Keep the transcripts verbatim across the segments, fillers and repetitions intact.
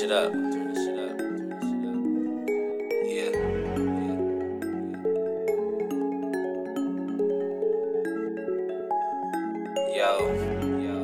shit up. Turn this shit up. Yeah. Yo. Yo.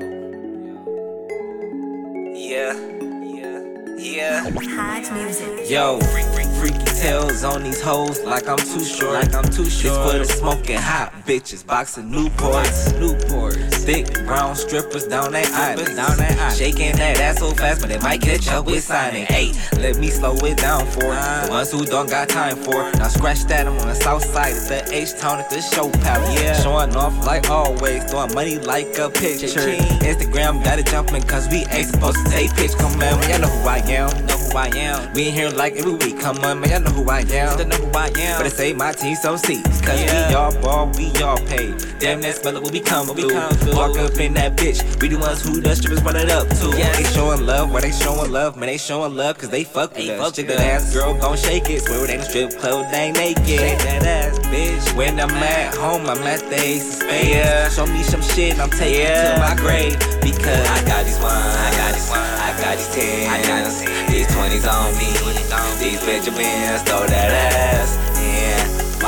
Yeah. Yeah. Yeah. Hot music. Yo. Freaky tails on these hoes like I'm too short. Like I'm too short. This for the smoking hot bitches, boxing Newports, Newports. Thick brown strippers down they eyelids, down they eyelids. Shaking that ass so fast, but they might catch up with signing. Hey, let me slow it down for the ones who don't got time for. Now scratch that, I'm on the south side of the H-Town at the show palace. Yeah, showing off like always, throwing money like a picture. Instagram got it jumping cause we ain't supposed to take pics. Come on, man, y'all know who I am. Know who I am. We in here like every week. Come on, man, y'all know who I am. Still know who I am. But I say my team so seats, cause yeah. we all ball, we all pay. Damn, that smell it when we come through. Walk up in that bitch, we the ones who the strippers run it up to. Yeah. They showing love, where they showing love, man, they showing love cause they fuck with us. Chick that ass girl gon' shake it, swear it ain't a strip club, they ain't naked. Shake that ass, bitch. When I'm at home, I'm at the Ace of Spades. Yeah. Show me some shit, I'm taking yeah. to my grave. Because I got these ones, I got these ones, I got these tens, I got these twenties on me. These Benjamins throw that ass in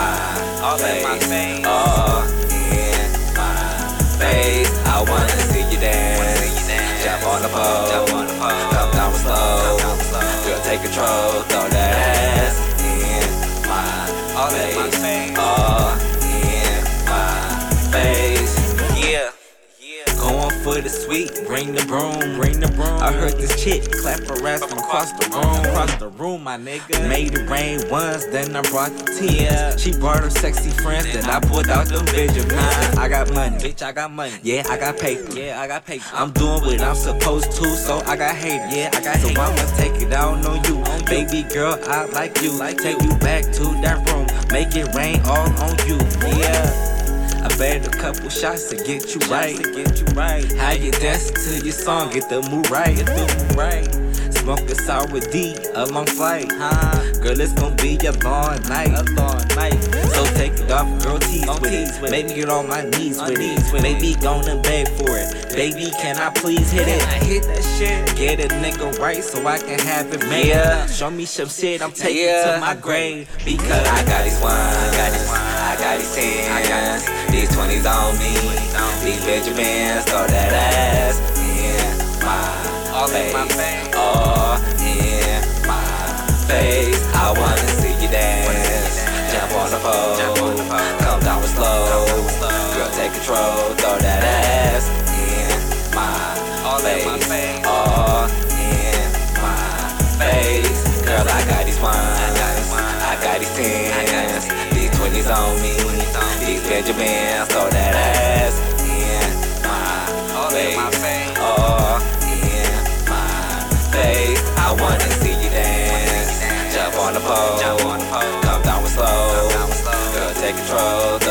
my face. Oh, in my face. I wanna see you dance. Jump on the pole, come down slow. Girl, take control, throw that ass in my face. Oh, in my face. Yeah. Going for the sweet, bring the broom, bring the broom. I heard this chick clap her ass from across the room, across the room, my nigga. Made it rain once, then I brought the tears. She brought her sexy friends, then I pulled out them Benjamins. I got money, bitch, I got money. Yeah, I got paper, yeah, I got paper. I'm doing what I'm supposed to, so I got haters. Yeah, I got so haters. I'ma take it down on you, baby girl. I like you, like take you back to that room, make it rain all on you. Yeah. I bet a couple shots to get you right. To get you right. How you dance to your song, get the move right. Get the move right. Smoke a sour D, a long flight. Huh? Girl, it's gonna be a long night. A long night. So take it off, girl, tease with it. Make me get on my knees with it. Baby, gonna beg for it. Baby, can I please hit it? I hit that shit. Get a nigga right so I can have it made. Yeah. Show me some shit, I'm taking yeah. to my grave. Because I got these ones, I got these ones, I got these tens, I got these twenties on me. These Benjamins throw that ass in my face. Oh, in my face. I wanna see you dance. Jump on the pole, come down with slow. Girl, take control, throw that ass in my face. Oh, in my face. Girl, I got these ones, I got these tens, these twenties on me. These Benjamins throw that ass in my face. Oh, in my face. I wanna see you dance. Jump on the pole, come down with slow. Girl, take control.